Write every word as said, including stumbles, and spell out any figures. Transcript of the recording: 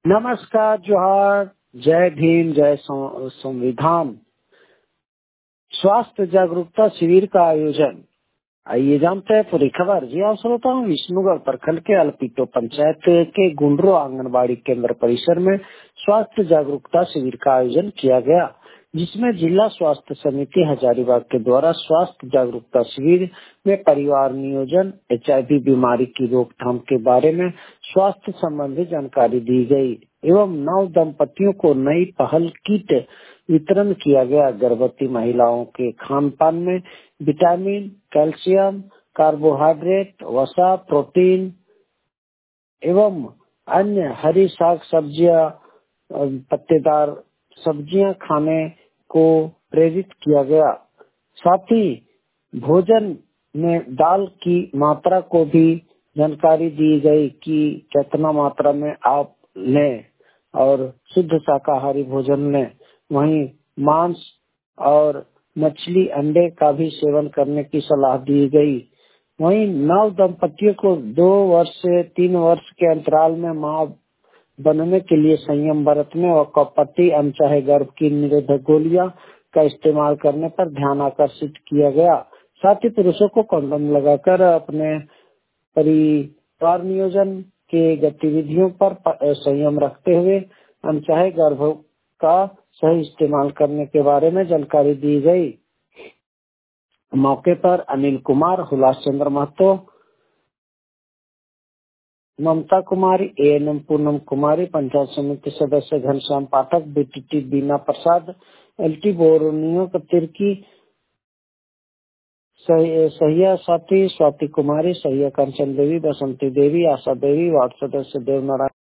नमस्कार, जोहार, जय भीम, जय सं- संविधान। स्वास्थ्य जागरूकता शिविर का आयोजन। आइए जानते हैं पूरी खबर। जी आप श्रोताओं, विष्णुगढ़ प्रखंड के अलपीटो पंचायत के गुंडरो आंगनबाड़ी केंद्र परिसर में स्वास्थ्य जागरूकता शिविर का आयोजन किया गया, जिसमें जिला स्वास्थ्य समिति हजारीबाग के द्वारा स्वास्थ्य जागरूकता शिविर में परिवार नियोजन, एचआईवी बीमारी की रोकथाम के बारे में स्वास्थ्य संबंधी जानकारी दी गई एवं नव दंपतियों को नई पहल किट वितरण किया गया। गर्भवती महिलाओं के खान पान में विटामिन, कैल्शियम, कार्बोहाइड्रेट, वसा, प्रोटीन एवं अन्य हरी साग सब्जियां, पत्तेदार सब्जियां खाने को प्रेरित किया गया। साथ ही भोजन में दाल की मात्रा को भी जानकारी दी गई कि कितना मात्रा में आप लें और शुद्ध शाकाहारी भोजन लें। वहीं मांस और मछली, अंडे का भी सेवन करने की सलाह दी गई। वहीं नव दंपतियों को दो वर्ष से तीन वर्ष के अंतराल में मां बनने के लिए संयम बरतने और कपटी अनचाहे गर्भ की निरोधक गोलियां का इस्तेमाल करने पर ध्यान आकर्षित किया गया। साथ ही पुरुषों को कंडोम लगाकर अपने परिवार नियोजन के गतिविधियों पर संयम रखते हुए अनचाहे गर्भ का सही इस्तेमाल करने के बारे में जानकारी दी गई। मौके पर अनिल कुमार, हुलास चंद्र महतो, ममता कुमारी, एएनएम पूनम कुमारी, पंचायत समिति सदस्य घनश्याम पाठक, बीटीटी बीना प्रसाद, एलटी बोरोनियो तिर्की, सहिया साथी स्वाति कुमारी, सहिया कंचन देवी, बसंती देवी, आशा देवी, वार्ड सदस्य देवनारायण